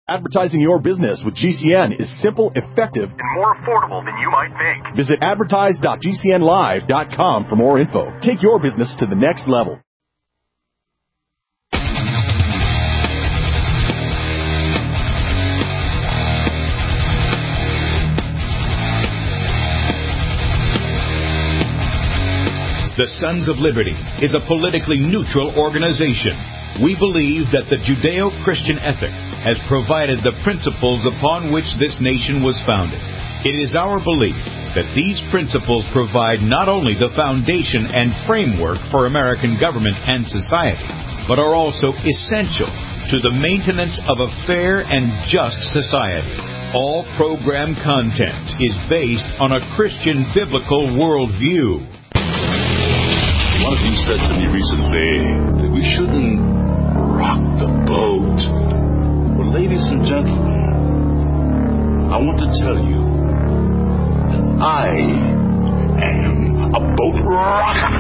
Advertising your business with GCN is simple, effective, and more affordable than you might think. Visit advertise.gcnlive.com for more info. Take your business to the next level. The Sons of Liberty is a politically neutral organization. We believe that the Judeo-Christian ethic has provided the principles upon which this nation was founded. It is our belief that these principles provide not only the foundation and framework for American government and society, but are also essential to the maintenance of a fair and just society. All program content is based on a Christian biblical worldview. One of you said to me recently that we shouldn't rock the boat. Well, ladies and gentlemen, I want to tell you that I am a boat rocker.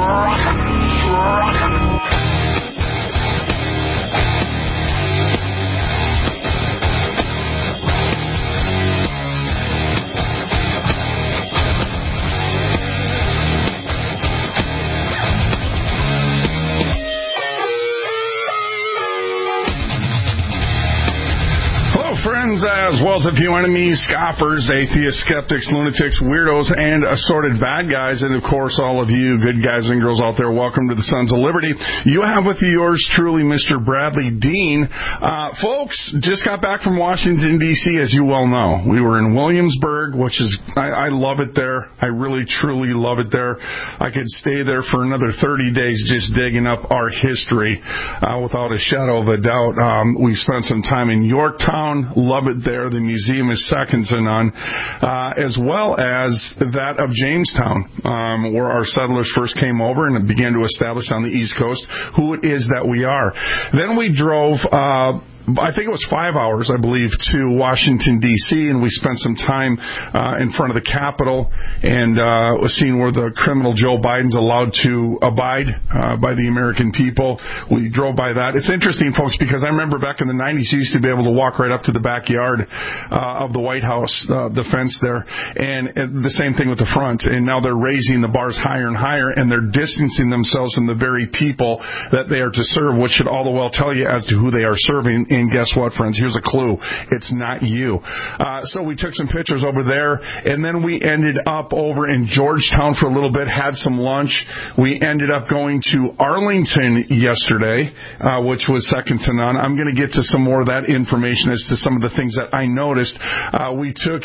Friends, as well as a few enemies, scoffers, atheists, skeptics, lunatics, weirdos, and assorted bad guys, and of course all of you good guys and girls out there, welcome to the Sons of Liberty. You have with you yours truly, Mr. Bradley Dean. Folks, just got back from Washington, D.C., as you well know. We were in Williamsburg, which is, I love it there. I really, truly love it there. I could stay there for another 30 days just digging up our history, without a shadow of a doubt. We spent some time in Yorktown. Love it there. The museum is second to none, as well as that of Jamestown, where our settlers first came over and began to establish on the East Coast who it is that we are. Then we drove I think it was 5 hours, I believe, to Washington, D.C., and we spent some time in front of the Capitol and was seeing where the criminal Joe Biden's allowed to abide by the American people. We drove by that. It's interesting, folks, because I remember back in the 90s, you used to be able to walk right up to the backyard of the White House, the fence there, and the same thing with the front. And now they're raising the bars higher and higher, and they're distancing themselves from the very people that they are to serve, which should all the well tell you as to who they are serving. And guess what, friends? Here's a clue. It's not you. So we took some pictures over there, and then we ended up over in Georgetown for a little bit, had some lunch. We ended up going to Arlington yesterday, which was second to none. I'm going to get to some more of that information as to some of the things that I noticed. We took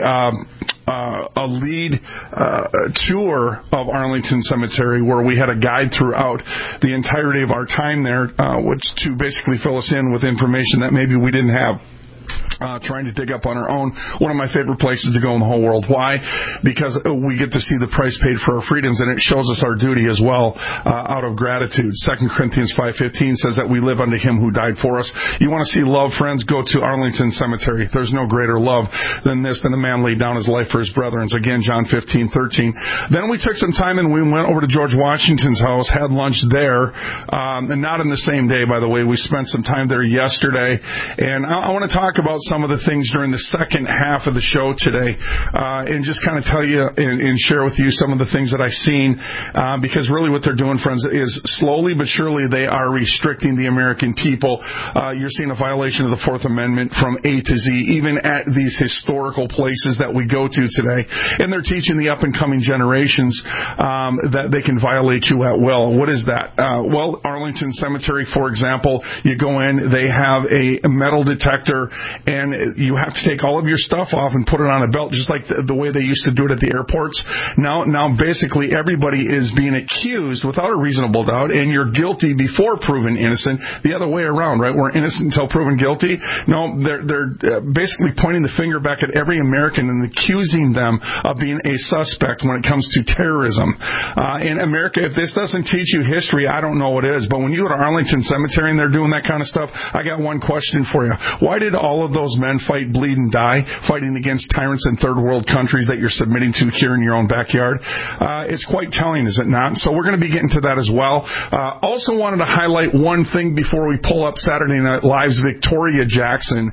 a lead tour of Arlington Cemetery where we had a guide throughout the entirety of our time there, which to basically fill us in with information that maybe we didn't have. Trying to dig up on our own. One of my favorite places to go in the whole world. Why? Because we get to see the price paid for our freedoms, and it shows us our duty as well out of gratitude. 2 Corinthians 5:15 says that we live unto him who died for us. You want to see love, friends? Go to Arlington Cemetery. There's no greater love than this, than a man laid down his life for his brethren. Again, John 15:13. Then we took some time and we went over to George Washington's house, had lunch there, and not in the same day, by the way. We spent some time there yesterday, and I want to talk about some of the things during the second half of the show today, and just kind of tell you and share with you some of the things that I've seen, because really what they're doing, friends, is slowly but surely they are restricting the American people. You're seeing a violation of the Fourth Amendment from A to Z, even at these historical places that we go to today, and they're teaching the up-and-coming generations that they can violate you at will. What is that? Well, Arlington Cemetery, for example, you go in, they have a metal detector, and you have to take all of your stuff off and put it on a belt, just like the way they used to do it at the airports. Now basically everybody is being accused without a reasonable doubt, and you're guilty before proven innocent. The other way around, right? We're innocent until proven guilty. No, they're basically pointing the finger back at every American and accusing them of being a suspect when it comes to terrorism. In America, if this doesn't teach you history, I don't know what is. But when you go to Arlington Cemetery and they're doing that kind of stuff, I got one question for you. Why did all of those those men fight, bleed, and die, fighting against tyrants in third world countries that you're submitting to here in your own backyard. It's quite telling, is it not? So we're going to be getting to that as well. Also wanted to highlight one thing before we pull up Saturday Night Live's Victoria Jackson.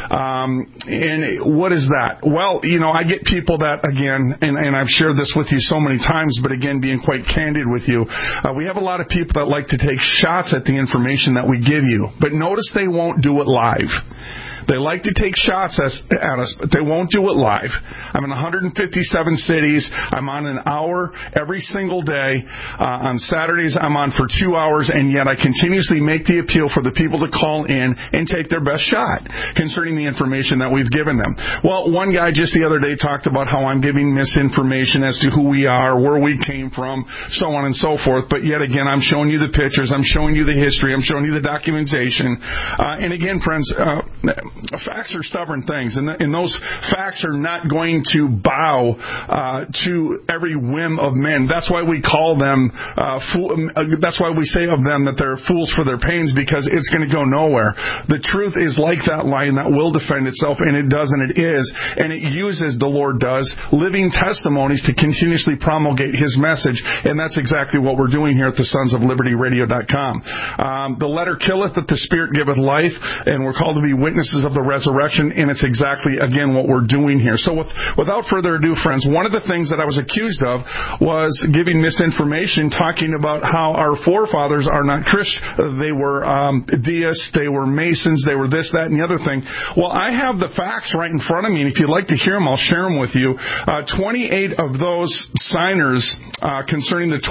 And what is that? Well, I get people that, again, and I've shared this with you so many times, but again, being quite candid with you, we have a lot of people that like to take shots at the information that we give you. But notice they won't do it live. They like to take shots at us, but they won't do it live. I'm in 157 cities. I'm on an hour every single day. On Saturdays, I'm on for 2 hours, and yet I continuously make the appeal for the people to call in and take their best shot concerning the information that we've given them. Well, one guy just the other day talked about how I'm giving misinformation as to who we are, where we came from, so on and so forth. But yet again, I'm showing you the pictures. I'm showing you the history. I'm showing you the documentation. And again, friends, facts are stubborn things, and those facts are not going to bow to every whim of men. That's why we call them, that's why we say of them that they're fools for their pains, because it's going to go nowhere. The truth is like that lion that will defend itself, and it does, and it is, and it uses, the Lord does, living testimonies to continuously promulgate His message, and that's exactly what we're doing here at the Sons of Liberty Radio.com. The letter killeth, but the Spirit giveth life, and we're called to be witnesses of the resurrection, and it's exactly, again, what we're doing here. So without further ado, friends, one of the things that I was accused of was giving misinformation, talking about how our forefathers are not Christian. They were deists, they were Masons, they were this, that, and the other thing. Well, I have the facts right in front of me, and if you'd like to hear them, I'll share them with you. 28 of those signers concerning the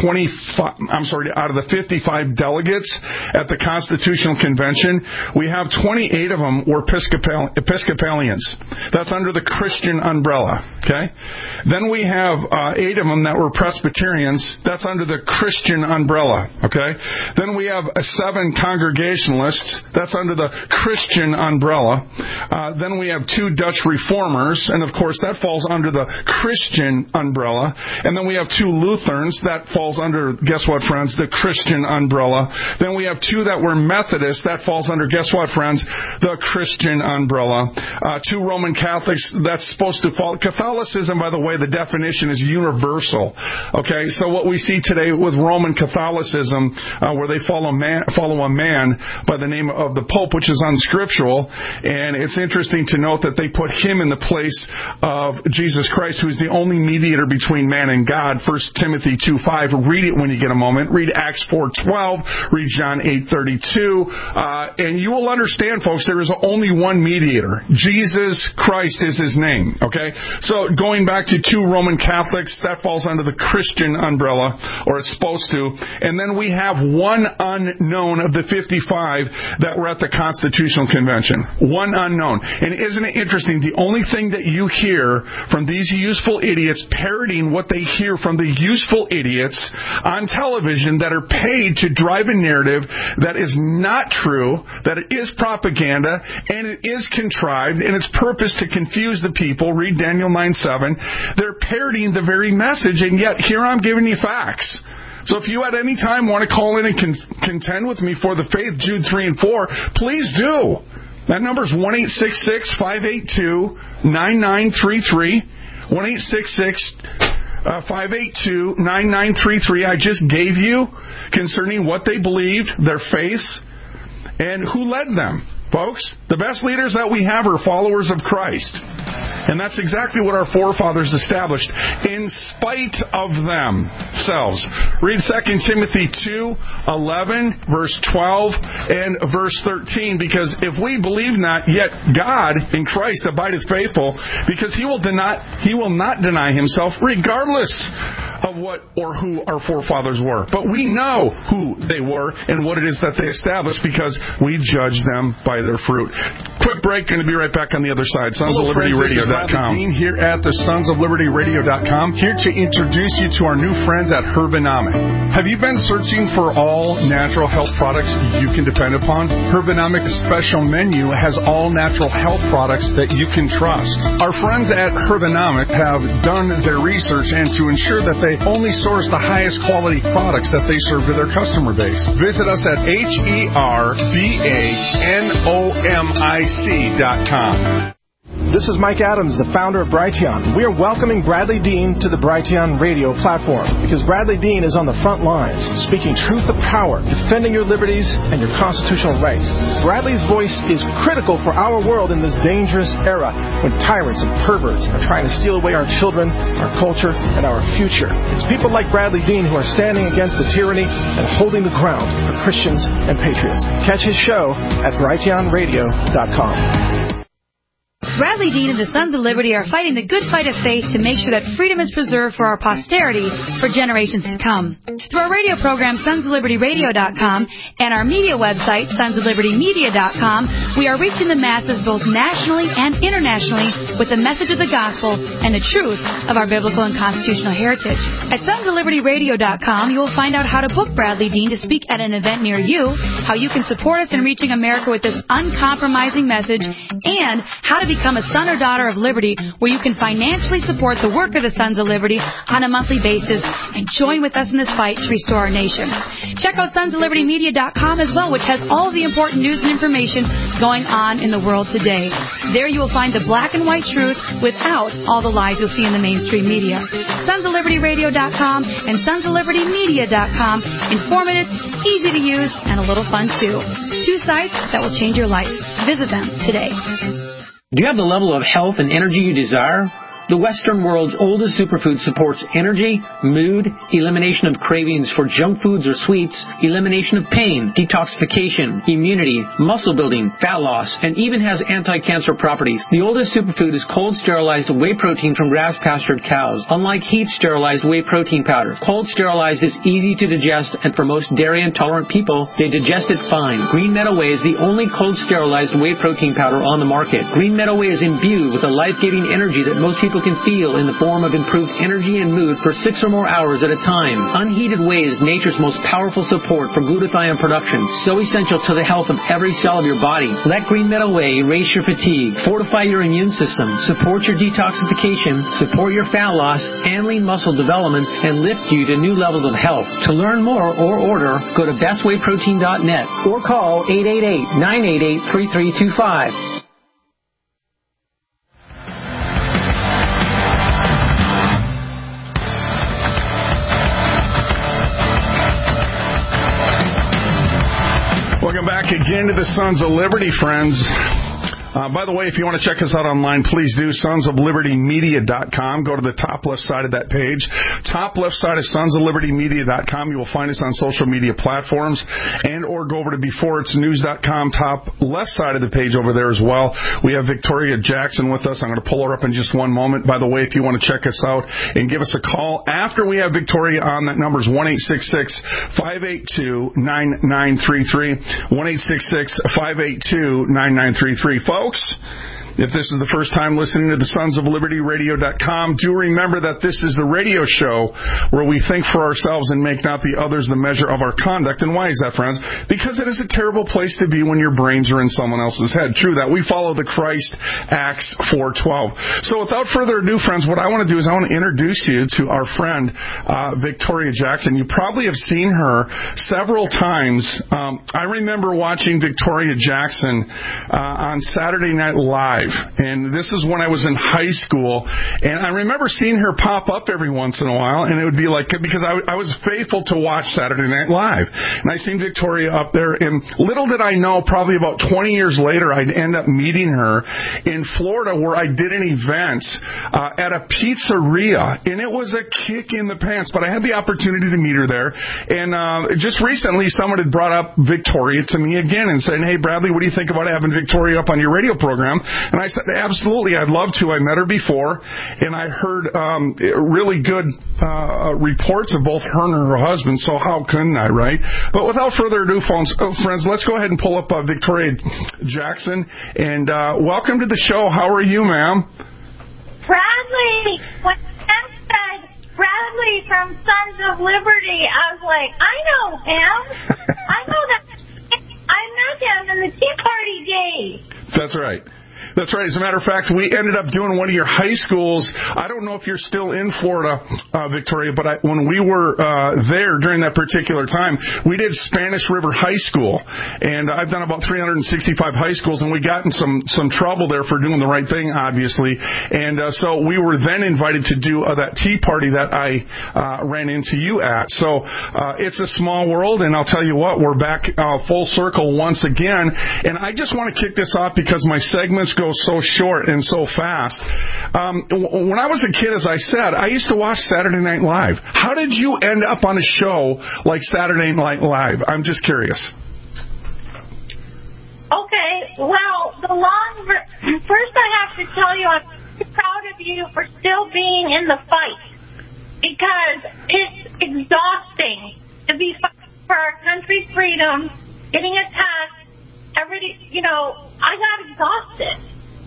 out of the 55 delegates at the Constitutional Convention, we have 28 of them were Episcopalians. That's under the Christian umbrella. Okay. Then we have 8 of them that were Presbyterians. That's under the Christian umbrella. Okay. Then we have 7 Congregationalists. That's under the Christian umbrella. Then we have 2 Dutch Reformers, and of course that falls under the Christian umbrella. And then we have 2 Lutherans. That falls under, guess what, friends, the Christian umbrella. Then we have 2 that were Methodists. That falls under, guess what, friends, the Christian umbrella. 2 Roman Catholics. That's supposed to fall. Catholicism, by the way, the definition is universal. Okay, so what we see today with Roman Catholicism, where they follow a man by the name of the Pope, which is unscriptural, and it's interesting to note that they put him in the place of Jesus Christ, who is the only mediator between man and God. 1 Timothy 2:5. Read it when you get a moment. Read Acts 4:12. Read John 8:32, and you will understand, folks, there is only one mediator. Jesus Christ is His name. Okay, so going back to 2 Roman Catholics, that falls under the Christian umbrella, or it's supposed to. And then we have 1 unknown of the 55 that were at the Constitutional Convention. 1 unknown. And isn't it interesting? The only thing that you hear from these useful idiots parroting what they hear from the useful idiots on television that are paid to drive a narrative that is not true, that it is propaganda, and it is contrived, and its purpose to confuse the people. Read Daniel 9:7. They're parroting the very message, and yet here I'm giving you facts. So if you at any time want to call in and contend with me for the faith, Jude 3 and 4, please do. That number is 1-866-582-9933. 1-866-582-9933. I just gave you concerning what they believed, their faith, and who led them. Folks, the best leaders that we have are followers of Christ. And that's exactly what our forefathers established, in spite of themselves. Read 2 Timothy 2:11, verse 12, and verse 13, because if we believe not, yet God in Christ abideth faithful, because He will not deny Himself, regardless of what or who our forefathers were. But we know who they were and what it is that they established, because we judge them by their fruit. Quick break, going to be right back on the other side. Sons of Liberty Radio.com. Dean here at the Sons of Liberty Radio.com, here to introduce you to our new friends at Herbanomic. Have you been searching for all natural health products you can depend upon? Herbanomic special menu has all natural health products that you can trust. Our friends at Herbanomic have done their research, and to ensure that they they only source the highest quality products that they serve to their customer base. Visit us at herbanomic.com. This is Mike Adams, the founder of Brighteon. We are welcoming Bradley Dean to the Brighteon radio platform because Bradley Dean is on the front lines, speaking truth to power, defending your liberties and your constitutional rights. Bradley's voice is critical for our world in this dangerous era when tyrants and perverts are trying to steal away our children, our culture, and our future. It's people like Bradley Dean who are standing against the tyranny and holding the ground for Christians and patriots. Catch his show at brighteonradio.com. Bradley Dean and the Sons of Liberty are fighting the good fight of faith to make sure that freedom is preserved for our posterity for generations to come. Through our radio program, sonsoflibertyradio.com, and our media website, sonsoflibertymedia.com, we are reaching the masses both nationally and internationally with the message of the gospel and the truth of our biblical and constitutional heritage. At sonsoflibertyradio.com, you will find out how to book Bradley Dean to speak at an event near you, how you can support us in reaching America with this uncompromising message, and how to become a son or daughter of liberty, where you can financially support the work of the Sons of Liberty on a monthly basis and join with us in this fight to restore our nation. Check out sonsoflibertymedia.com as well, which has all of the important news and information going on in the world today. There you will find the black and white truth without all the lies you'll see in the mainstream media. sonsoflibertyradio.com and sonsoflibertymedia.com. Informative, easy to use, and a little fun too. 2 sites that will change your life. Visit them today. Do you have the level of health and energy you desire? The Western world's oldest superfood supports energy, mood, elimination of cravings for junk foods or sweets, elimination of pain, detoxification, immunity, muscle building, fat loss, and even has anti-cancer properties. The oldest superfood is cold sterilized whey protein from grass-pastured cows. Unlike heat-sterilized whey protein powder, cold sterilized is easy to digest, and for most dairy-intolerant people, they digest it fine. Green Meadow Whey is the only cold sterilized whey protein powder on the market. Green Meadow Whey is imbued with a life-giving energy that most people can feel in the form of improved energy and mood for 6 or more hours at a time. Unheated whey is nature's most powerful support for glutathione production, so essential to the health of every cell of your body. Let Green Meadow Whey erase your fatigue, fortify your immune system, support your detoxification, support your fat loss, and lean muscle development, and lift you to new levels of health. To learn more or order, go to bestwayprotein.net or call 888-988-3325. Welcome back again to the Sons of Liberty, friends. By the way, if you want to check us out online, please do. sonsoflibertymedia.com. Go to the top left side of that page. Top left side of sonsoflibertymedia.com. You will find us on social media platforms, and or go over to beforeitsnews.com. Top left side of the page over there as well. We have Victoria Jackson with us. I'm going to pull her up in just one moment. By the way, if you want to check us out and give us a call after we have Victoria on, that number is 1-866-582-9933. 1-866-582-9933. Folks, if this is the first time listening to the sonsoflibertyradio.com, do remember that this is the radio show where we think for ourselves and make not the others the measure of our conduct. And why is that, friends? Because it is a terrible place to be when your brains are in someone else's head. True that. We follow the Christ Acts 4:12. So without further ado, friends, what I want to do is I want to introduce you to our friend, Victoria Jackson. You probably have seen her several times. I remember watching Victoria Jackson on Saturday Night Live. And this is when I was in high school, and I remember seeing her pop up every once in a while, and it would be like, because I was faithful to watch Saturday Night Live, and I seen Victoria up there, and little did I know, probably about 20 years later, I'd end up meeting her in Florida, where I did an event at a pizzeria, and it was a kick in the pants, but I had the opportunity to meet her there, and just recently, someone had brought up Victoria to me again, and said, hey, Bradley, what do you think about having Victoria up on your radio program? And I said, absolutely, I'd love to. I met her before, and I heard really good reports of both her and her husband, so how couldn't I, right? But without further ado, friends, let's go ahead and pull up Victoria Jackson, and welcome to the show. How are you, ma'am? Bradley, when Sam said Bradley from Sons of Liberty, I was like, I know him. I know that. I met him in the Tea Party days. That's right. That's right. As a matter of fact, we ended up doing one of your high schools. I don't know if you're still in Florida, Victoria, but when we were there during that particular time, we did Spanish River High School. And I've done about 365 high schools, and we got in some trouble there for doing the right thing, obviously. And so we were then invited to do that tea party that I ran into you at. So it's a small world, and I'll tell you what, we're back full circle once again. And I just want to kick this off because my segments go so short and so fast. When I was a kid, as I said, I used to watch Saturday Night Live. How did you end up on a show like Saturday Night Live? I'm just curious. Okay, well, first I have to tell you I'm proud of you for still being in the fight, because it's exhausting to be fighting for our country's freedom, getting attacked. I got exhausted.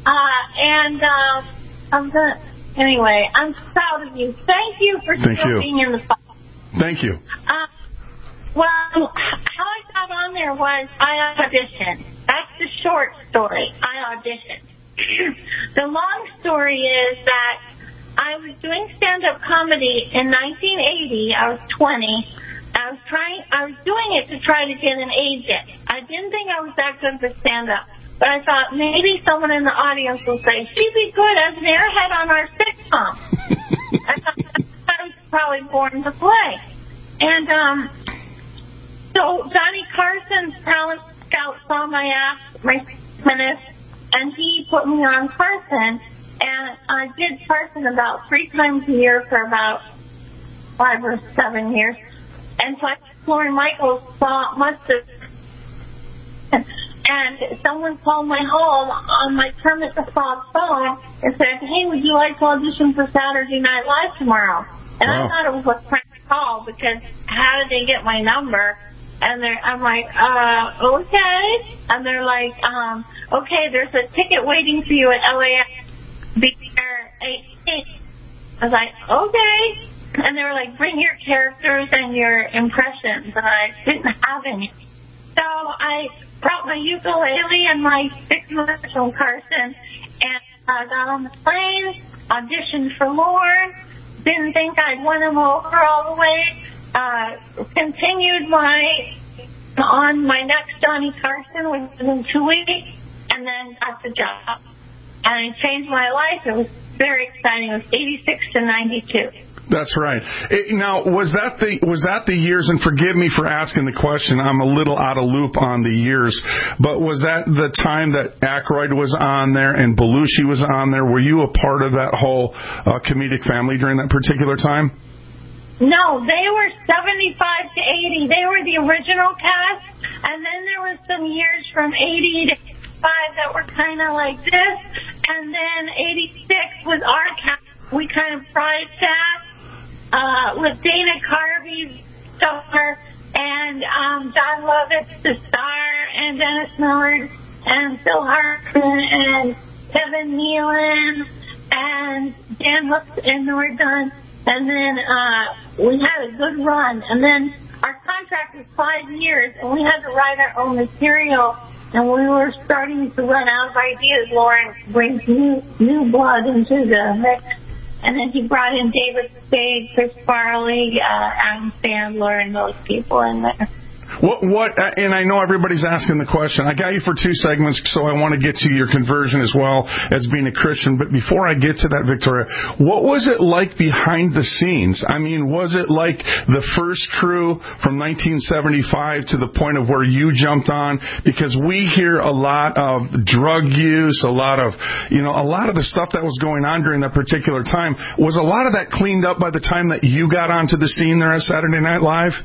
Anyway, I'm proud of you. Thank you for still being in the fight. Thank you. Well, how I got on there was I auditioned. That's the short story. I auditioned. The long story is that I was doing stand-up comedy in 1980. I was 20. I was doing it to try to get an agent. I didn't think I was that good for stand-up, but I thought maybe someone in the audience will say, she'd be good as an airhead on our sitcom. I thought I was probably born to play. And so Johnny Carson's talent scout saw my minutes, and he put me on Carson. And I did Carson about 3 times a year for about 5 or 7 years. And so Lauren Michaels must have, and someone called my home on my Kermit the Frog phone and said, hey, would you like to audition for Saturday Night Live tomorrow? And I thought it was a prank call, because how did they get my number? And I'm like, okay. And they're like, okay, there's a ticket waiting for you at LAX. Be there 8:00. I was like, okay. And they were like, bring your characters and your impressions. And I didn't have any. So I brought my ukulele and my 6 months from Carson, and I got on the plane, auditioned for Lorne, didn't think I'd win him over all the way, continued on my next Johnny Carson, which was in 2 weeks, and then got the job. And it changed my life. It was very exciting. It was 86 to 92. That's right. Now, was that the years, and forgive me for asking the question, I'm a little out of loop on the years, but was that the time that Aykroyd was on there and Belushi was on there? Were you a part of that whole comedic family during that particular time? No, they were 75 to 80. They were the original cast, and then there was some years from 80 to 85 that were kind of like this, and then 86 was our cast. We kind of pride that. With Dana Carvey, star, and John Lovitz, the star, and Dennis Miller, and Phil Hartman, and Kevin Nealon, and Dan Hooks, and we're done. And then we had a good run. And then our contract was 5 years, and we had to write our own material. And we were starting to run out of ideas. Lauren brings new blood into the mix. And then he brought in David Spade, Chris Farley, Adam Sandler, and those people in there. And I know everybody's asking the question. I got you for 2 segments, so I want to get to your conversion as well as being a Christian. But before I get to that, Victoria, what was it like behind the scenes? I mean, was it like the first crew from 1975 to the point of where you jumped on? Because we hear a lot of drug use, a lot of the stuff that was going on during that particular time. Was a lot of that cleaned up by the time that you got onto the scene there at Saturday Night Live?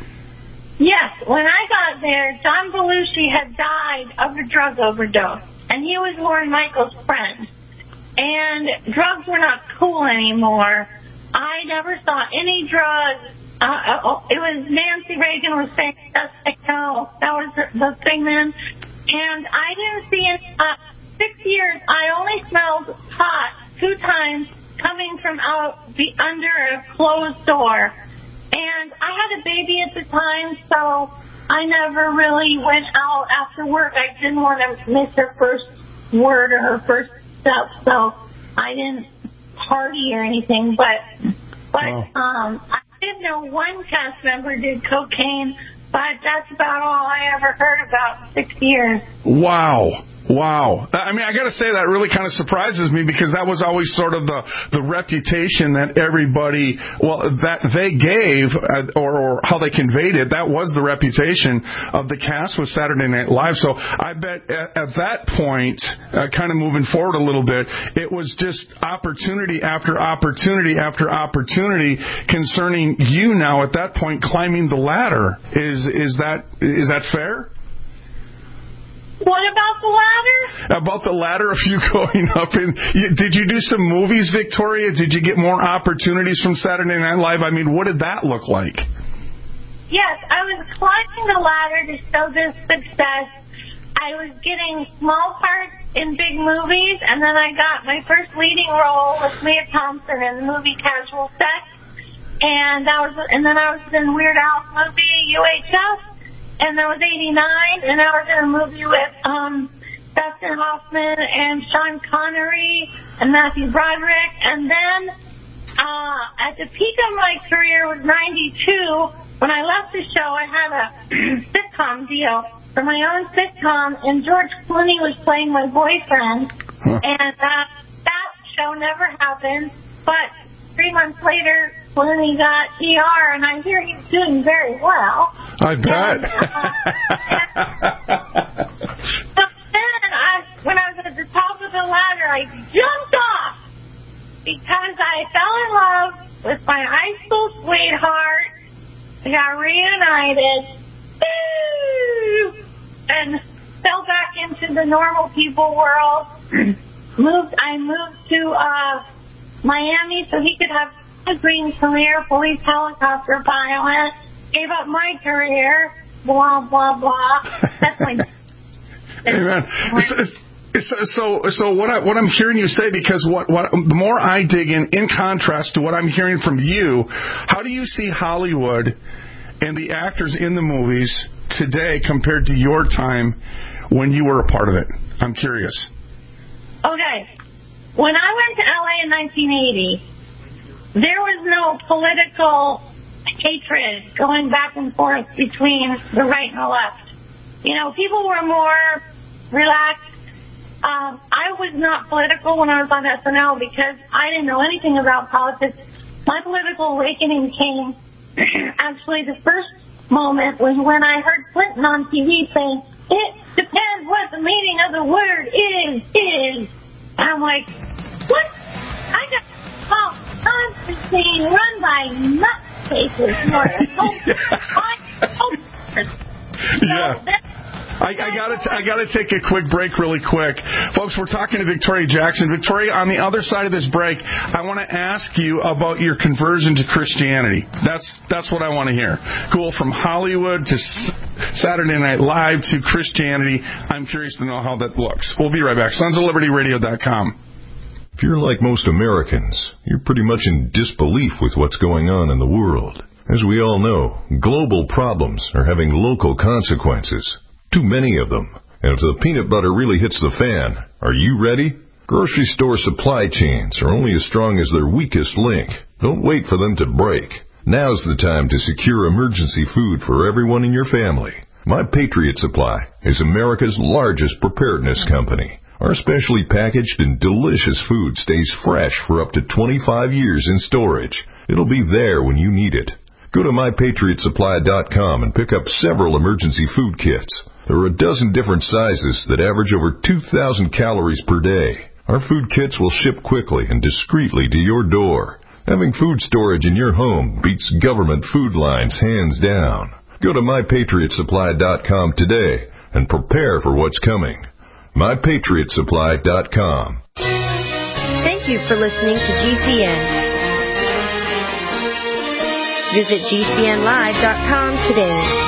Yes, when I got there, John Belushi had died of a drug overdose, and he was Lauren Michaels' friend. And drugs were not cool anymore. I never saw any drugs. It was Nancy Reagan was saying, no, that was the thing then. And I didn't see it. 6 years, I only smelled pot 2 times coming from under a closed door. And I had a baby at the time, so I never really went out after work. I didn't want to miss her first word or her first step, so I didn't party or anything, but I did know one cast member did cocaine, but that's about all I ever heard about 6 years. Wow. I mean, I got to say that really kind of surprises me because that was always sort of the reputation that everybody, that they gave or how they conveyed it. That was the reputation of the cast with Saturday Night Live. So I bet at that point, kind of moving forward a little bit, it was just opportunity after opportunity after opportunity concerning you now at that point climbing the ladder. Is that fair? What about the ladder? About the ladder of you going up. Did you do some movies, Victoria? Did you get more opportunities from Saturday Night Live? I mean, what did that look like? Yes, I was climbing the ladder to show this success. I was getting small parts in big movies, and then I got my first leading role with Leah Thompson in the movie Casual Sex. And then I was in Weird Al's movie UHF. And that was 89, and I was in a movie with Dustin Hoffman and Sean Connery and Matthew Broderick. And then at the peak of my career was 92. When I left the show, I had a sitcom deal for my own sitcom, and George Clooney was playing my boyfriend. And that show never happened. But 3 months later, Clooney got ER, and I hear he's doing very well. I bet. But then, when I was at the top of the ladder, I jumped off because I fell in love with my high school sweetheart. We got reunited. And fell back into the normal people world. I moved to Miami so he could have a green career, police helicopter pilot. Gave up my career, blah, blah, blah. That's my... Amen. So what I'm hearing you say, because the more I dig in contrast to what I'm hearing from you, how do you see Hollywood and the actors in the movies today compared to your time when you were a part of it? I'm curious. Okay. When I went to LA in 1980, there was no political hatred going back and forth between the right and the left. You know, people were more relaxed. I was not political when I was on SNL because I didn't know anything about politics. My political awakening came, actually the first moment was when I heard Clinton on TV saying, "It depends what the meaning of the word is." And I'm like, what? I got Constantine run by nutcases. I gotta take a quick break really quick. Folks, we're talking to Victoria Jackson. Victoria, on the other side of this break, I want to ask you about your conversion to Christianity. That's what I want to hear. Cool, from Hollywood to Saturday Night Live to Christianity. I'm curious to know how that looks. We'll be right back. SonsOfLibertyRadio.com. If you're like most Americans, you're pretty much in disbelief with what's going on in the world. As we all know, global problems are having local consequences. Too many of them. And if the peanut butter really hits the fan, are you ready? Grocery store supply chains are only as strong as their weakest link. Don't wait for them to break. Now's the time to secure emergency food for everyone in your family. My Patriot Supply is America's largest preparedness company. Our specially packaged and delicious food stays fresh for up to 25 years in storage. It'll be there when you need it. Go to MyPatriotSupply.com and pick up several emergency food kits. There are a dozen different sizes that average over 2,000 calories per day. Our food kits will ship quickly and discreetly to your door. Having food storage in your home beats government food lines hands down. Go to MyPatriotSupply.com today and prepare for what's coming. MyPatriotSupply.com. Thank you for listening to GCN. Visit GCNlive.com today.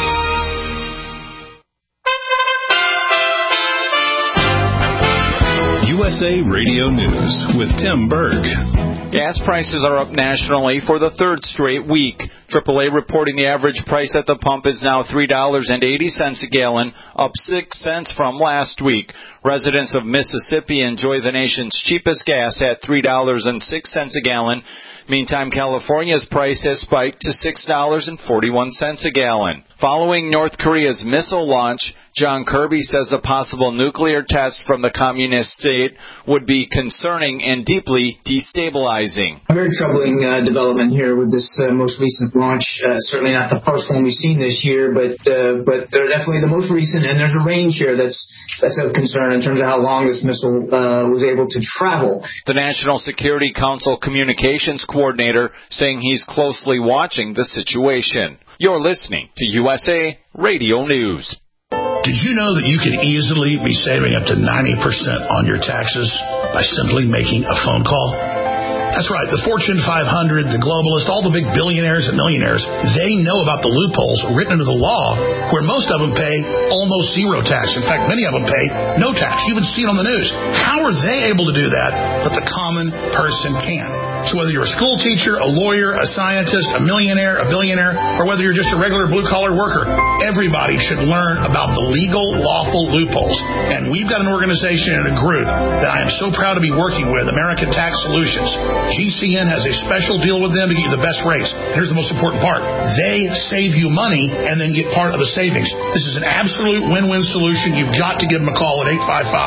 USA Radio News with Tim Berg. Gas prices are up nationally for the third straight week. AAA reporting the average price at the pump is now $3.80 a gallon, up 6 cents from last week. Residents of Mississippi enjoy the nation's cheapest gas at $3.06 a gallon. Meantime, California's price has spiked to $6.41 a gallon. Following North Korea's missile launch, John Kirby says the possible nuclear test from the communist state would be concerning and deeply destabilizing. A very troubling development here with this most recent launch. Certainly not the first one we've seen this year, but they're definitely the most recent, and there's a range here that's of concern in terms of how long this missile was able to travel. The National Security Council Communications Coordinator saying he's closely watching the situation. You're listening to USA Radio News. Did you know that you can easily be saving up to 90% on your taxes by simply making a phone call? That's right. The Fortune 500, the globalists, all the big billionaires and millionaires, they know about the loopholes written into the law where most of them pay almost zero tax. In fact, many of them pay no tax. You even see it on the news. How are they able to do that, but the common person can? So whether you're a school teacher, a lawyer, a scientist, a millionaire, a billionaire, or whether you're just a regular blue-collar worker, everybody should learn about the legal, lawful loopholes. And we've got an organization and a group that I am so proud to be working with, American Tax Solutions. GCN has a special deal with them to get you the best rates. And here's the most important part. They save you money and then get part of the savings. This is an absolute win-win solution. You've got to give them a call at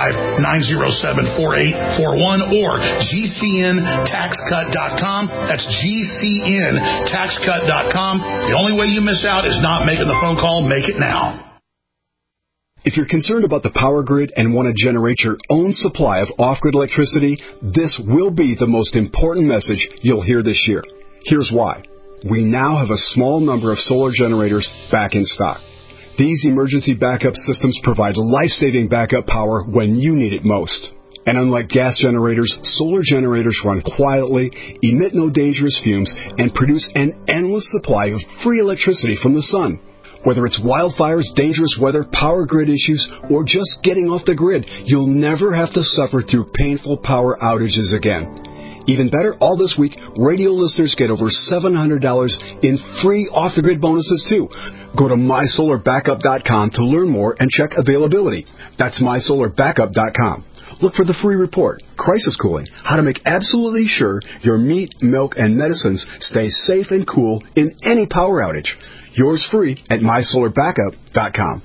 855-907-4841 or GCNTaxCut.com. That's GCNTaxCut.com. The only way you miss out is not making the phone call. Make it now. If you're concerned about the power grid and want to generate your own supply of off-grid electricity, this will be the most important message you'll hear this year. Here's why. We now have a small number of solar generators back in stock. These emergency backup systems provide life-saving backup power when you need it most. And unlike gas generators, solar generators run quietly, emit no dangerous fumes, and produce an endless supply of free electricity from the sun. Whether it's wildfires, dangerous weather, power grid issues, or just getting off the grid, you'll never have to suffer through painful power outages again. Even better, all this week, radio listeners get over $700 in free off-the-grid bonuses, too. Go to MySolarBackup.com to learn more and check availability. That's MySolarBackup.com. Look for the free report, Crisis Cooling, how to make absolutely sure your meat, milk, and medicines stay safe and cool in any power outage. Yours free at MySolarBackup.com.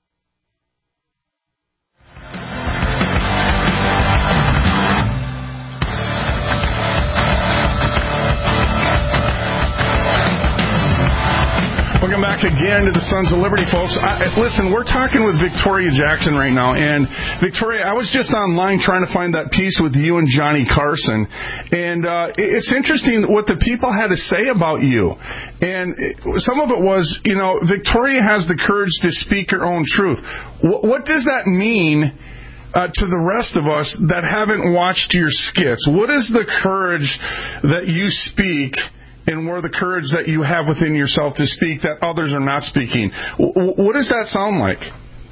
Welcome back again to the Sons of Liberty, folks. Listen, we're talking with Victoria Jackson right now. And, Victoria, I was just online trying to find that piece with you and Johnny Carson. And it's interesting what the people had to say about you. And some of it was, you know, Victoria has the courage to speak her own truth. What does that mean to the rest of us that haven't watched your skits? What is the courage that you speak and where the courage that you have within yourself to speak that others are not speaking? What does that sound like?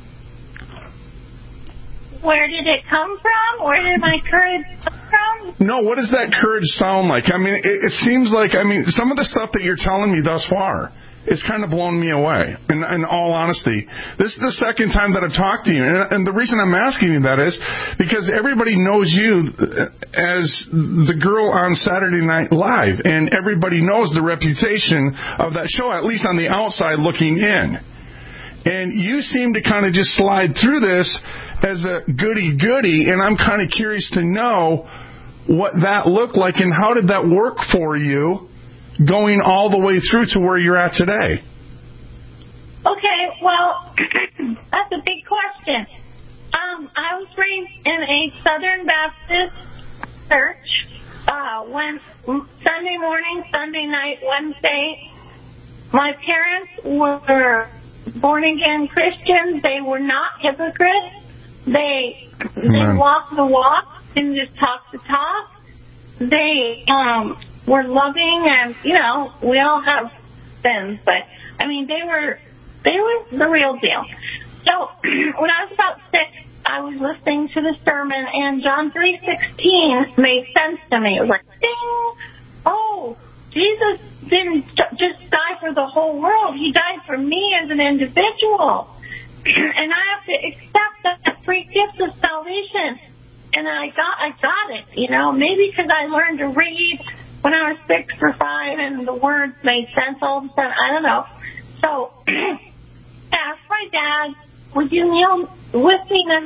Where did it come from? Where did my courage come from? No, what does that courage sound like? I mean, it seems like, some of the stuff that you're telling me thus far, it's kind of blown me away, in all honesty. This is the second time that I've talked to you, and the reason I'm asking you that is because everybody knows you as the girl on Saturday Night Live, and everybody knows the reputation of that show, at least on the outside looking in. And you seem to kind of just slide through this as a goody-goody, and I'm kind of curious to know what that looked like and how did that work for you going all the way through to where you're at today? Okay, well, that's a big question. I was raised in a Southern Baptist church. When Sunday morning, Sunday night, Wednesday, my parents were born-again Christians. They were not hypocrites. They walked the walk and just talked the talk. They were loving, and we all have sins, but they were the real deal. So when I was about 6, I was listening to the sermon, and John 3:16 made sense to me. It was like, ding! Oh, Jesus didn't just die for the whole world. He died for me as an individual. and I have to accept that free gift of salvation. And I got it, maybe because I learned to read when I was 6 or 5 and the words made sense all of a sudden. I don't know. So I asked my dad, would you kneel with me and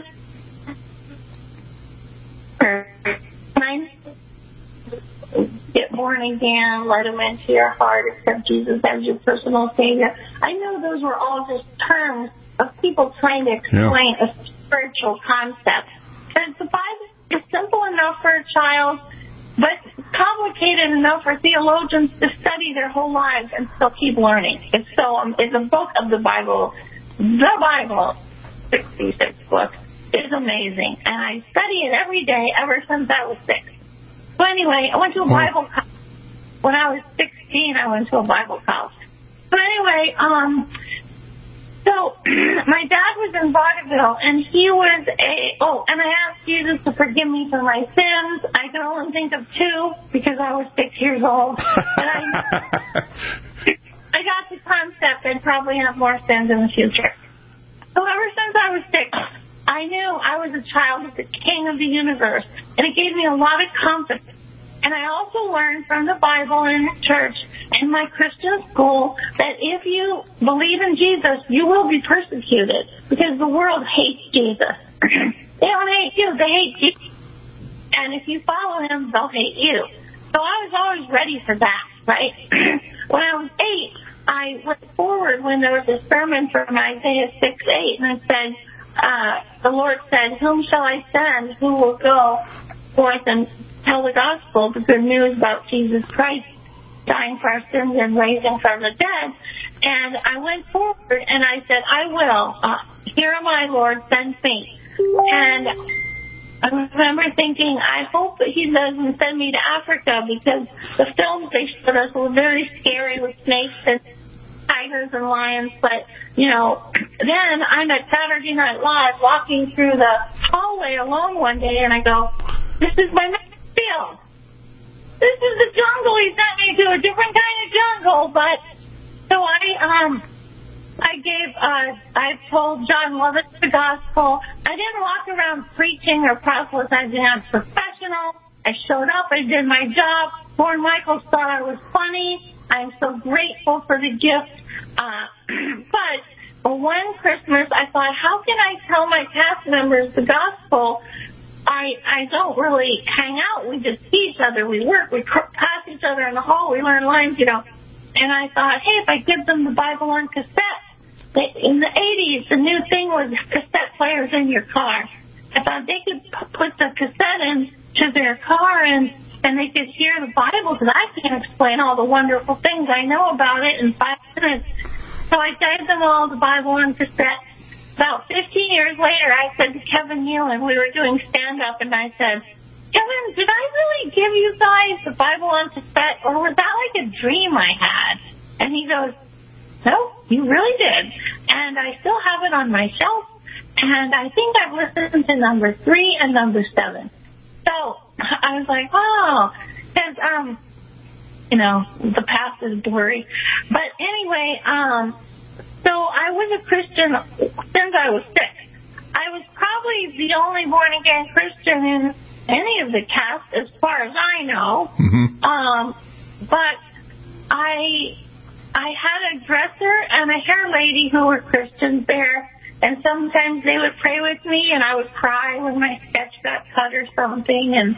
get born again, let him into your heart, accept Jesus as your personal Savior? I know those were all just terms of people trying to explain a spiritual concept. Because the Bible is simple enough for a child, but complicated enough for theologians to study their whole lives and still keep learning. It's a book of the Bible. The Bible, 66 books, is amazing. And I study it every day ever since I was 6. So anyway, I went to a Bible college. When I was 16, I went to a Bible college. So anyway, so my dad was in vaudeville, and he was and I asked Jesus to forgive me for my sins. I could only think of 2 because I was 6 years old. And I got the concept I'd probably have more sins in the future. So ever since I was 6, I knew I was a child of the King of the universe, and it gave me a lot of confidence. And I also learned from the Bible and the church and my Christian school that if you believe in Jesus, you will be persecuted because the world hates Jesus. They don't hate you, they hate Jesus. And if you follow him, they'll hate you. So I was always ready for that, right? When I was 8, I went forward when there was a sermon from Isaiah 6:8, and it said, the Lord said, whom shall I send? Who will go forth and tell the gospel, the good news about Jesus Christ dying for our sins and raising from the dead? And I went forward and I said, I will. Here am I, Lord, send me. And I remember thinking, I hope that he doesn't send me to Africa, because the films they showed us were very scary with snakes and tigers and lions. But, then I'm at Saturday Night Live walking through the hallway alone one day, and I go, this is my next field. This is the jungle. He sent me to a different kind of jungle. But so I told John Lovett the gospel. I didn't walk around preaching or proselytizing. I was professional. I showed up. I did my job. Lord Michaels thought I was funny. I'm so grateful for the gift. But one Christmas, I thought, how can I tell my cast members the gospel? I don't really hang out. We just see each other. We work. We pass each other in the hall. We learn lines, And I thought, hey, if I give them the Bible on cassette. In the 80s, the new thing was cassette players in your car. I thought they could put the cassette into their car and they could hear the Bible, because I can't explain all the wonderful things I know about it in 5 minutes. So I gave them all the Bible on cassette. About 15 years later, I said to Kevin Nealon, we were doing stand-up, and I said, Kevin, did I really give you guys the Bible on cassette, or was that like a dream I had? And he goes, no, you really did. And I still have it on my shelf, and I think I've listened to number 3 and number 7. So I was like, oh, because, the past is blurry. But anyway, so I was a Christian since I was 6. I was probably the only born-again Christian in any of the cast, as far as I know. Mm-hmm. But I had a dresser and a hair lady who were Christians there, and sometimes they would pray with me, and I would cry when my sketch got cut or something.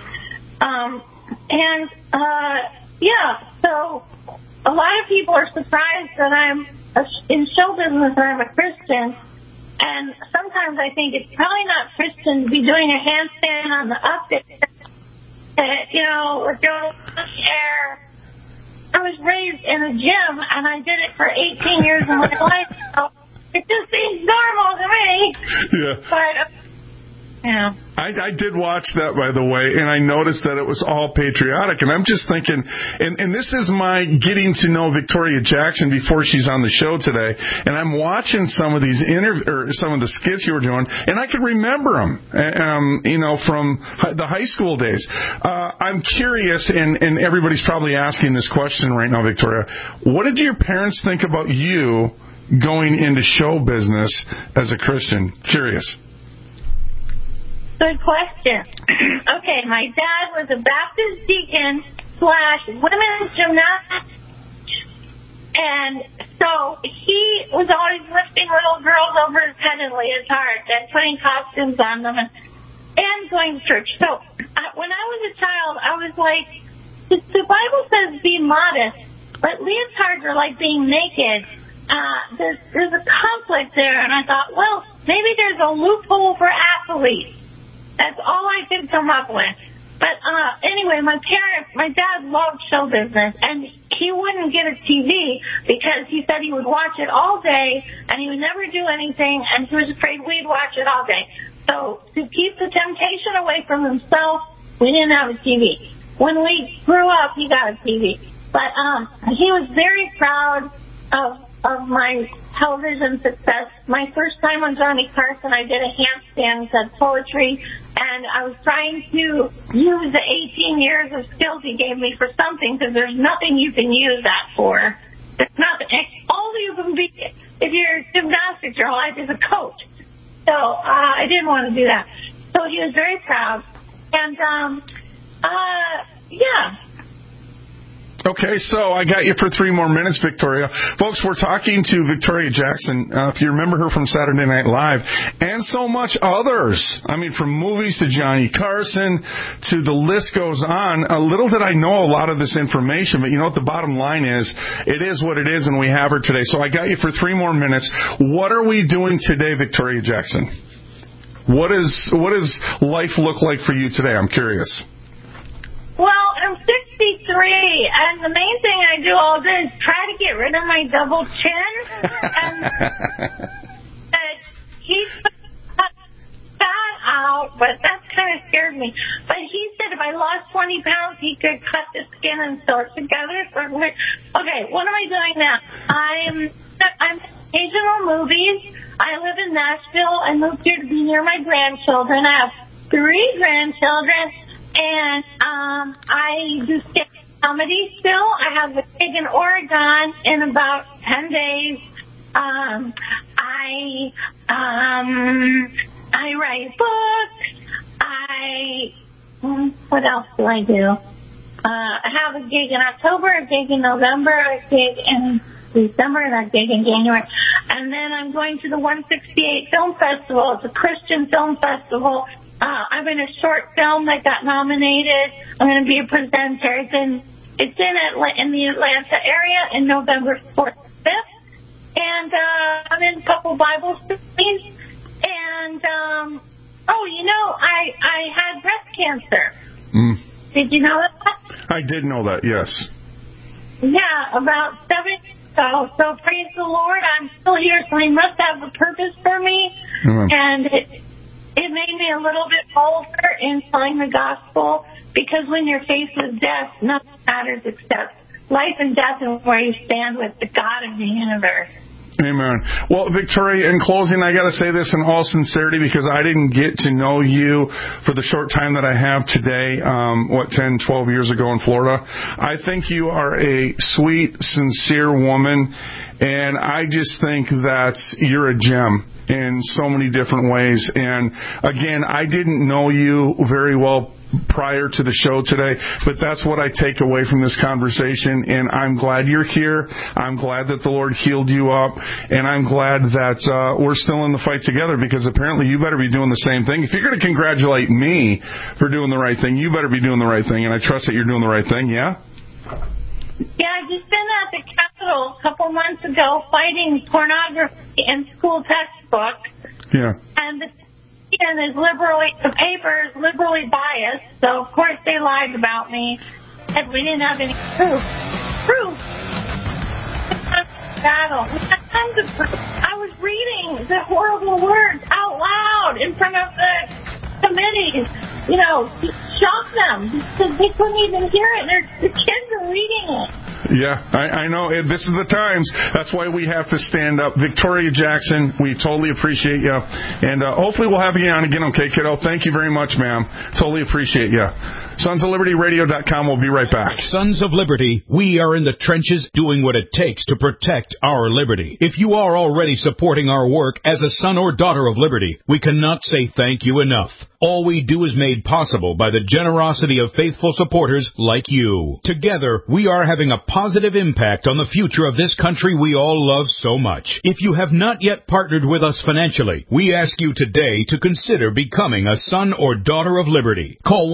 So a lot of people are surprised that I'm in show business and I'm a Christian. And sometimes I think it's probably not Christian to be doing a handstand on the update. With your hair. I was raised in a gym, and I did it for 18 years of my life, so it just seems normal to me. Yeah. But, I did watch that, by the way, and I noticed that it was all patriotic. And I'm just thinking, and this is my getting to know Victoria Jackson before she's on the show today. And I'm watching some of these some of the skits you were doing, and I could remember them, from the high school days. I'm curious, and everybody's probably asking this question right now, Victoria. What did your parents think about you going into show business as a Christian? Curious. Good question. Okay, my dad was a Baptist deacon / women's gymnastics, and so he was always lifting little girls over his head and his heart and putting costumes on them and going to church. So when I was a child, I was like, the Bible says be modest, but leotards are like being naked. There's a conflict there, and I thought, well, maybe there's a loophole for athletes. That's all I could come up with. But anyway, my dad loved show business, and he wouldn't get a TV because he said he would watch it all day, and he would never do anything, and he was afraid we'd watch it all day. So to keep the temptation away from himself, we didn't have a TV. When we grew up, he got a TV. But he was very proud of my television success. My first time on Johnny Carson, I did a handstand, said poetry, and I was trying to use the 18 years of skills he gave me for something, because there's nothing you can use that for. There's nothing. All you can be, if you're gymnastics your whole life, is a coach. So I didn't want to do that. So he was very proud. And, yeah. Okay, so I got you for 3 more minutes, Victoria. Folks, we're talking to Victoria Jackson, if you remember her from Saturday Night Live, and so much others. I mean, from movies to Johnny Carson to the list goes on. Little did I know a lot of this information, but you know what the bottom line is? It is what it is, and we have her today. So I got you for 3 more minutes. What are we doing today, Victoria Jackson? What does life look like for you today? I'm curious. Well, I'm 63, and the main thing I do all day is try to get rid of my double chin. And he cut that out, but that kind of scared me. But he said if I lost 20 pounds, he could cut the skin and sew it together. So I'm like, okay, what am I doing now? I'm occasional movies. I live in Nashville. I moved here to be near my grandchildren. I have 3 grandchildren. And I do sketch comedy still. I have a gig in Oregon in about 10 days. I write books. What else do I do? I have a gig in October, a gig in November, a gig in December, and a gig in January. And then I'm going to the 168 Film Festival. It's a Christian film festival. I'm in a short film that got nominated. I'm going to be a presenter. It's in the Atlanta area in November 4th and 5th. And I'm in a couple Bible studies. And, I had breast cancer. Did you know that? I did know that, yes. Yeah, about 7 years ago. So praise the Lord, I'm still here, so he must have a purpose for me. And it made me a little bit bolder in telling the gospel, because when you're faced with death, nothing matters except life and death and where you stand with the God of the universe. Amen. Well, Victoria, in closing, I got to say this in all sincerity, because I didn't get to know you for the short time that I have today, 10, 12 years ago in Florida. I think you are a sweet, sincere woman, and I just think that you're a gem in so many different ways. And again, I didn't know you very well prior to the show today, but that's what I take away from this conversation, and I'm glad you're here. I'm glad that the Lord healed you up, and I'm glad that we're still in the fight together, because apparently you better be doing the same thing. If you're going to congratulate me for doing the right thing, you better be doing the right thing, and I trust that you're doing the right thing, yeah? Yeah, I've just been at the Capitol a couple months ago fighting pornography in school textbooks. Yeah. And the paper is liberally biased, so of course they lied about me, and we didn't have any proof. Battle. We had tons of proof. I was reading the horrible words out loud in front of the committees, shock them because they couldn't even hear it. The kids are reading it. Yeah, I know. This is the times. That's why we have to stand up. Victoria Jackson, we totally appreciate you. And hopefully we'll have you on again, okay, kiddo? Thank you very much, ma'am. Totally appreciate you. SonsOfLibertyRadio.com. We'll be right back. Sons of Liberty, we are in the trenches doing what it takes to protect our liberty. If you are already supporting our work as a son or daughter of liberty, we cannot say thank you enough. All we do is made possible by the generosity of faithful supporters like you. Together, we are having a positive impact on the future of this country we all love so much. If you have not yet partnered with us financially, we ask you today to consider becoming a son or daughter of liberty. Call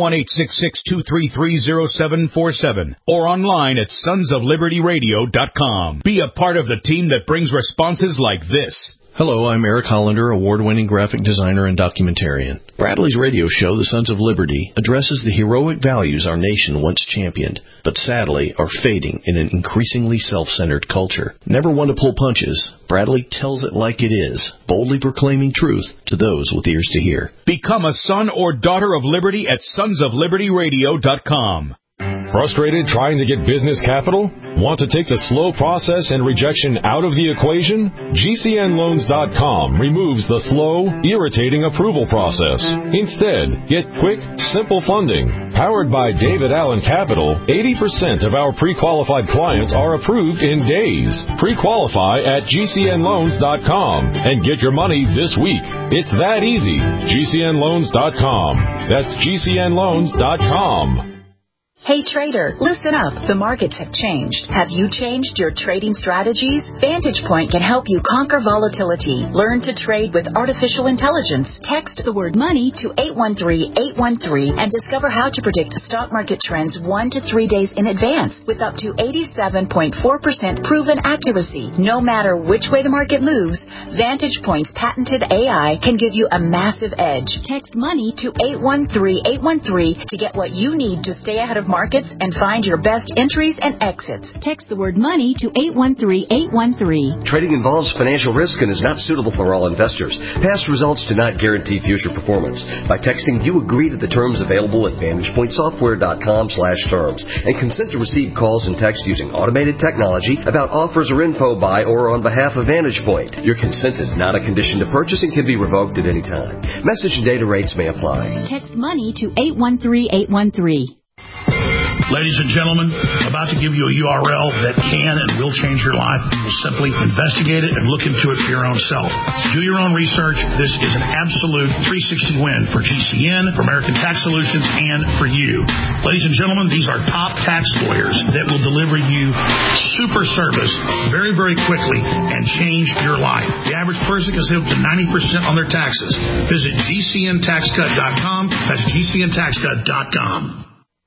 1-866-233-0747 or online at sonsoflibertyradio.com. Be a part of the team that brings responses like this. Hello, I'm Eric Hollander, award-winning graphic designer and documentarian. Bradley's radio show, The Sons of Liberty, addresses the heroic values our nation once championed, but sadly are fading in an increasingly self-centered culture. Never one to pull punches, Bradley tells it like it is, boldly proclaiming truth to those with ears to hear. Become a son or daughter of liberty at sonsoflibertyradio.com. Frustrated trying to get business capital? Want to take the slow process and rejection out of the equation? GCNLoans.com removes the slow, irritating approval process. Instead, get quick, simple funding. Powered by David Allen Capital, 80% of our pre-qualified clients are approved in days. Pre-qualify at GCNLoans.com and get your money this week. It's that easy. GCNLoans.com. That's GCNLoans.com. Hey trader, listen up. The markets have changed. Have you changed your trading strategies? Vantage Point can help you conquer volatility. Learn to trade with artificial intelligence. Text the word money to 813-813 and discover how to predict stock market trends 1 to 3 days in advance with up to 87.4% proven accuracy. No matter which way the market moves, Vantage Point's patented AI can give you a massive edge. Text money to 813-813 to get what you need to stay ahead of markets and find your best entries and exits. Text the word money to 813-813. Trading involves financial risk and is not suitable for all investors. Past results do not guarantee future performance. By texting, you agree to the terms available at VantagePointSoftware.com/terms and consent to receive calls and text using automated technology about offers or info by or on behalf of Vantage Point. Your consent is not a condition to purchase and can be revoked at any time. Message and data rates may apply. Text money to 813-813. Ladies and gentlemen, I'm about to give you a URL that can and will change your life. You'll simply investigate it and look into it for your own self. Do your own research. This is an absolute 360 win for GCN, for American Tax Solutions, and for you. Ladies and gentlemen, these are top tax lawyers that will deliver you super service very, very quickly and change your life. The average person can save up to 90% on their taxes. Visit GCNTaxCut.com. That's GCNTaxCut.com.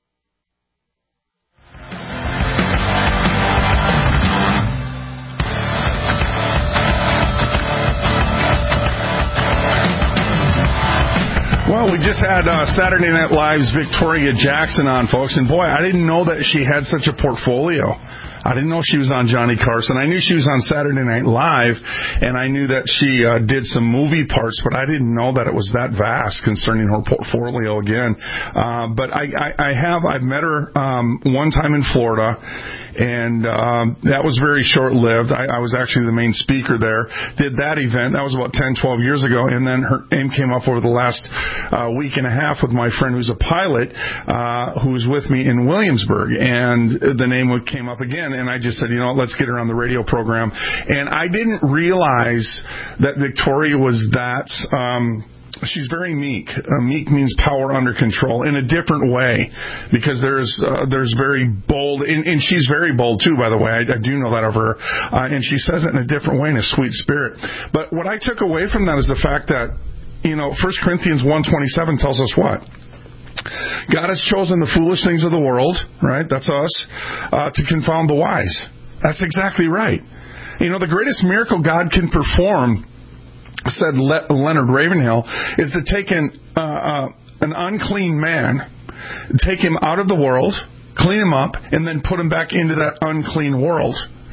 Well, we just had Saturday Night Live's Victoria Jackson on, folks, and boy, I didn't know that she had such a portfolio. I didn't know she was on Johnny Carson. I knew she was on Saturday Night Live, and I knew that she did some movie parts, but I didn't know that it was that vast concerning her portfolio again. But I've met her one time in Florida, and that was very short-lived. I was actually the main speaker there, did that event. That was about 10, 12 years ago, and then her name came up over the last week and a half with my friend who's a pilot who's with me in Williamsburg, and the name came up again. And I just said, you know, let's get her on the radio program. And I didn't realize that Victoria was that. She's very meek. Meek means power under control in a different way, because there's very bold, and she's very bold too, by the way. I do know that of her, and she says it in a different way, in a sweet spirit. But what I took away from that is the fact that, you know, 1 Corinthians 1:27 tells us what? God has chosen the foolish things of the world, right? That's us, to confound the wise. That's exactly right. You know, the greatest miracle God can perform, said Leonard Ravenhill, is to take an unclean man, take him out of the world, clean him up, and then put him back into that unclean world.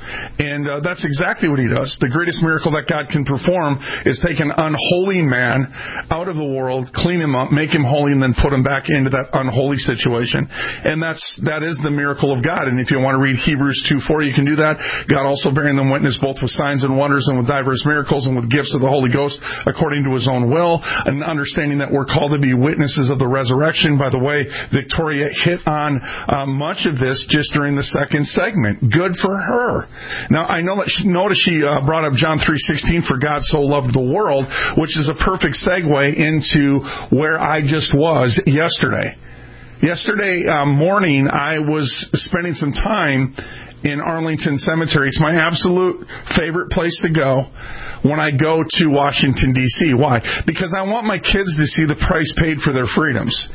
And that's exactly what he does. The greatest miracle that God can perform is take an unholy man out of the world, clean him up, make him holy, and then put him back into that unholy situation. And that is the miracle of God. And if you want to read Hebrews 2:4, you can do that. God also bearing them witness both with signs and wonders and with diverse miracles and with gifts of the Holy Ghost according to his own will, and understanding that we're called to be witnesses of the resurrection. By the way, Victoria hit on much of this just during the second segment. Good for her. Now, I know that notice she brought up John 3:16, for God so loved the world, which is a perfect segue into where I just was yesterday. Yesterday morning, I was spending some time in Arlington Cemetery. It's my absolute favorite place to go when I go to Washington, D.C. Why? Because I want my kids to see the price paid for their freedoms.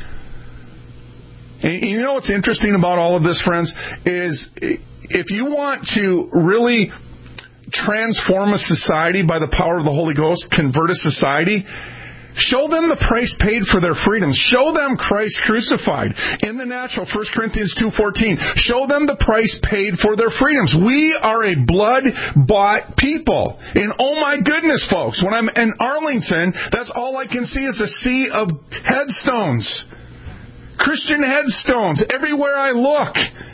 And you know what's interesting about all of this, friends, is if you want to really transform a society by the power of the Holy Ghost, convert a society, show them the price paid for their freedoms. Show them Christ crucified. In the natural, 1 Corinthians 2:14, show them the price paid for their freedoms. We are a blood-bought people. And oh my goodness, folks, when I'm in Arlington, that's all I can see is a sea of headstones. Christian headstones everywhere I look.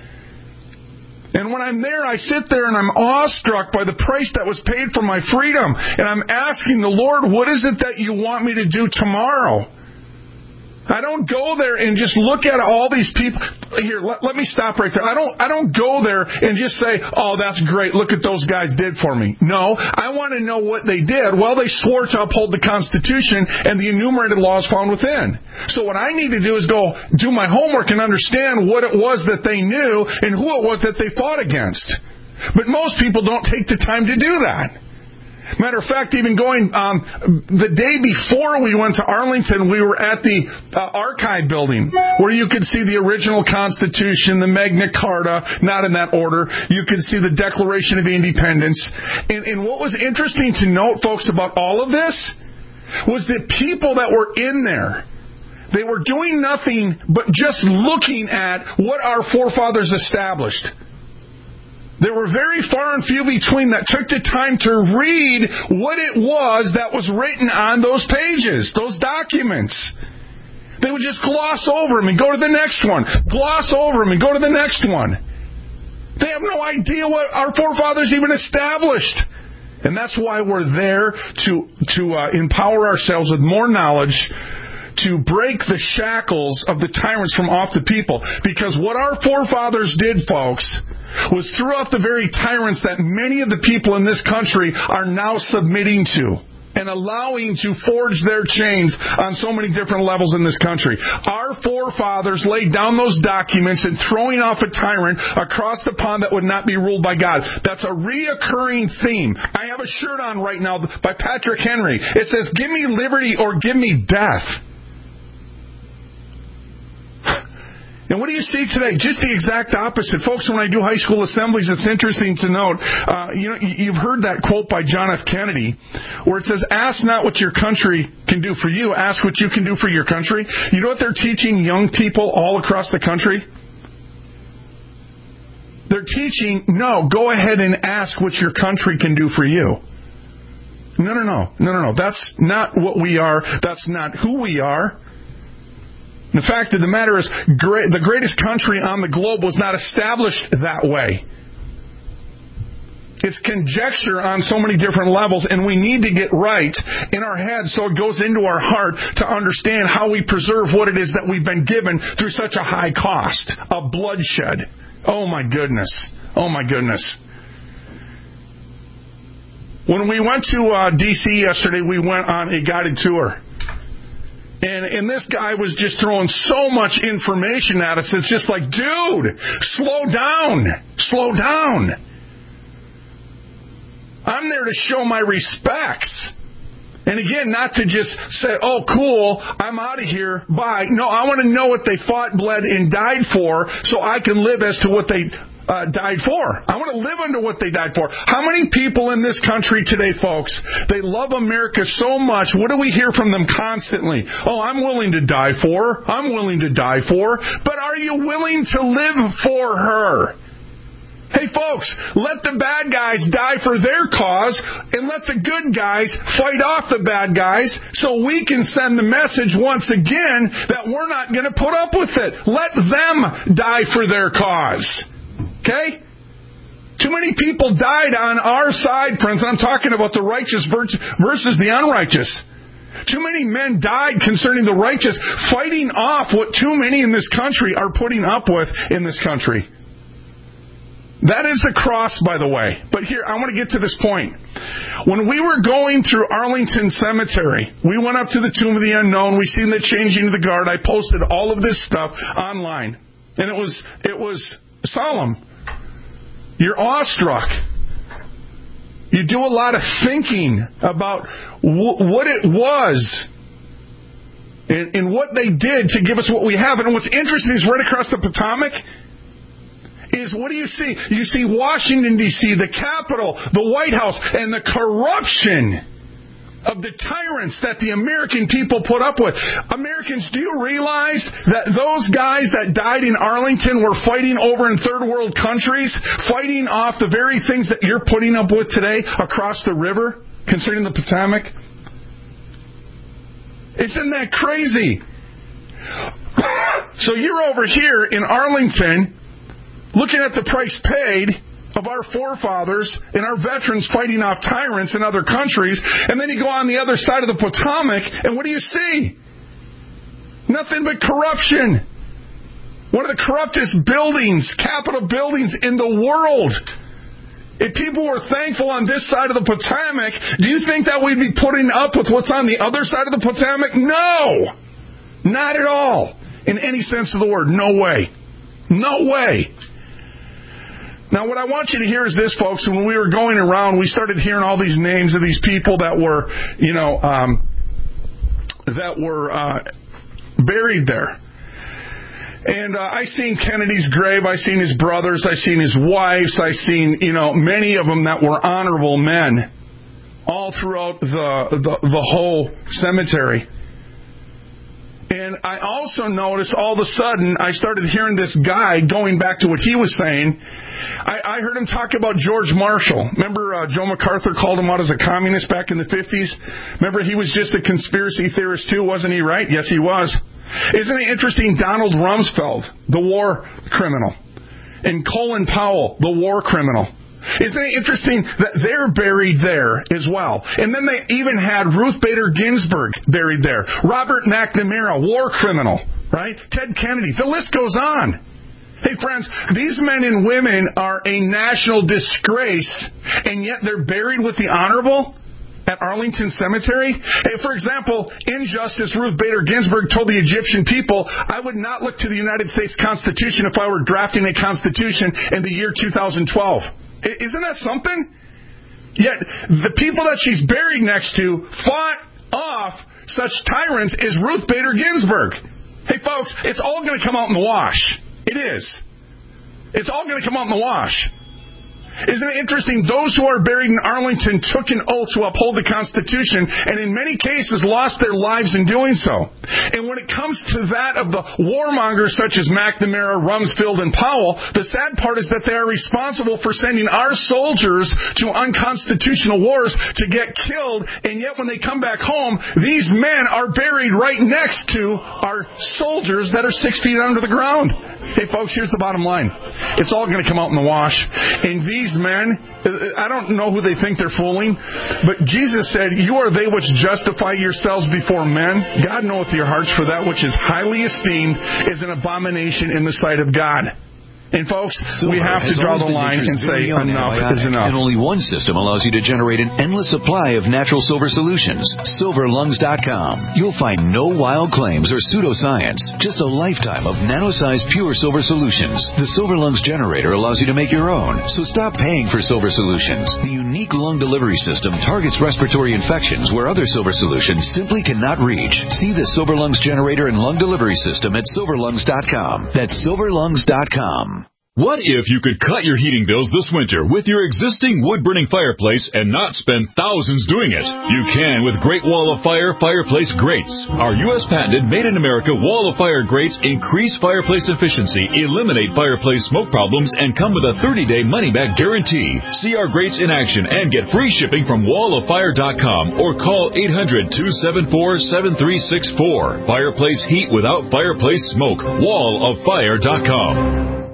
And when I'm there, I sit there and I'm awestruck by the price that was paid for my freedom. And I'm asking the Lord, what is it that you want me to do tomorrow? I don't go there and just look at all these people. Here, let me stop right there. I don't go there and just say, oh, that's great. Look at those guys did for me. No, I want to know what they did. Well, they swore to uphold the Constitution and the enumerated laws found within. So what I need to do is go do my homework and understand what it was that they knew and who it was that they fought against. But most people don't take the time to do that. Matter of fact, even going the day before we went to Arlington, we were at the archive building where you could see the original Constitution, the Magna Carta, not in that order. You could see the Declaration of Independence. And what was interesting to note, folks, about all of this was that people that were in there, they were doing nothing but just looking at what our forefathers established. There were very far and few between that took the time to read what it was that was written on those pages, those documents. They would just gloss over them and go to the next one. Gloss over them and go to the next one. They have no idea what our forefathers even established. And that's why we're there to empower ourselves with more knowledge, to break the shackles of the tyrants from off the people. Because what our forefathers did, folks, was threw off the very tyrants that many of the people in this country are now submitting to and allowing to forge their chains on so many different levels in this country. Our forefathers laid down those documents and throwing off a tyrant across the pond that would not be ruled by God. That's a reoccurring theme. I have a shirt on right now by Patrick Henry. It says, "Give me liberty or give me death." And what do you see today? Just the exact opposite. Folks, when I do high school assemblies, it's interesting to note, you've heard that quote by John F. Kennedy, where it says, ask not what your country can do for you, ask what you can do for your country. You know what they're teaching young people all across the country? They're teaching, no, go ahead and ask what your country can do for you. No. That's not what we are. That's not who we are. The fact of the matter is, the greatest country on the globe was not established that way. It's conjecture on so many different levels, and we need to get right in our heads so it goes into our heart to understand how we preserve what it is that we've been given through such a high cost of bloodshed. Oh my goodness. When we went to D.C. yesterday, we went on a guided tour. And this guy was just throwing so much information at us. It's just like, dude, slow down. I'm there to show my respects. And again, not to just say, oh, cool, I'm out of here, bye. No, I want to know what they fought, bled, and died for so I can live as to what they died for. I want to live under what they died for. How many people in this country today, folks, they love America so much, what do we hear from them constantly? Oh, I'm willing to die for. But are you willing to live for her? Hey, Hey, folks, let the bad guys die for their cause and let the good guys fight off the bad guys so we can send the message once again that we're not going to put up with it. Let them die for their cause. Okay? Too many people died on our side, friends, and I'm talking about the righteous versus the unrighteous. Too many men died concerning the righteous, fighting off what too many in this country are putting up with in this country. That is the cross, by the way. But here, I want to get to this point. When we were going through Arlington Cemetery, we went up to the Tomb of the Unknown. We seen the changing of the guard. I posted all of this stuff online. And it was solemn. You're awestruck. You do a lot of thinking about what it was and what they did to give us what we have. And what's interesting is right across the Potomac is, what do you see? You see Washington, D.C., the Capitol, the White House, and the corruption of the tyrants that the American people put up with. Americans, do you realize that those guys that died in Arlington were fighting over in third world countries, fighting off the very things that you're putting up with today across the river concerning the Potomac? Isn't that crazy? So you're over here in Arlington looking at the price paid of our forefathers and our veterans fighting off tyrants in other countries, and then you go on the other side of the Potomac, and what do you see? Nothing but corruption. One of the corruptest buildings, Capitol buildings in the world. If people were thankful on this side of the Potomac, do you think that we'd be putting up with what's on the other side of the Potomac? No! Not at all. In any sense of the word. No way. No way. Now, what I want you to hear is this, folks. When we were going around, we started hearing all these names of these people that were, buried there. And I seen Kennedy's grave. I seen his brothers. I seen his wives. I seen, many of them that were honorable men all throughout the whole cemetery. And I also noticed all of a sudden I started hearing this guy going back to what he was saying. I heard him talk about George Marshall. Remember Joe MacArthur called him out as a communist back in the 50s? Remember he was just a conspiracy theorist too, wasn't he, right? Yes, he was. Isn't it interesting? Donald Rumsfeld, the war criminal, and Colin Powell, the war criminal. Isn't it interesting that they're buried there as well? And then they even had Ruth Bader Ginsburg buried there. Robert McNamara, war criminal, right? Ted Kennedy. The list goes on. Hey, friends, these men and women are a national disgrace, and yet they're buried with the honorable at Arlington Cemetery. Hey, for example, Injustice Ruth Bader Ginsburg told the Egyptian people, I would not look to the United States Constitution if I were drafting a constitution in the year 2012. Isn't that something? Yet the people that she's buried next to fought off such tyrants as Ruth Bader Ginsburg. Hey, folks, it's all going to come out in the wash. It is. It's all going to come out in the wash. Isn't it interesting? Those who are buried in Arlington took an oath to uphold the Constitution and in many cases lost their lives in doing so. And when it comes to that of the warmongers such as McNamara, Rumsfeld, and Powell, the sad part is that they are responsible for sending our soldiers to unconstitutional wars to get killed, and yet when they come back home, these men are buried right next to our soldiers that are 6 feet under the ground. Hey, folks, here's the bottom line. It's all going to come out in the wash. And these men, I don't know who they think they're fooling, but Jesus said, you are they which justify yourselves before men. God knoweth your hearts, for that which is highly esteemed is an abomination in the sight of God. And folks, we have to draw the line and say enough is enough. And only one system allows you to generate an endless supply of natural silver solutions. SilverLungs.com. You'll find no wild claims or pseudoscience, just a lifetime of nano-sized pure silver solutions. The Silver Lungs generator allows you to make your own, so stop paying for silver solutions. The unique lung delivery system targets respiratory infections where other silver solutions simply cannot reach. See the Silver Lungs generator and lung delivery system at SilverLungs.com. That's SilverLungs.com. What if you could cut your heating bills this winter with your existing wood-burning fireplace and not spend thousands doing it? You can with Great Wall of Fire fireplace grates. Our U.S. patented made-in-America Wall of Fire grates increase fireplace efficiency, eliminate fireplace smoke problems, and come with a 30-day money-back guarantee. See our grates in action and get free shipping from walloffire.com or call 800-274-7364. Fireplace heat without fireplace smoke. walloffire.com.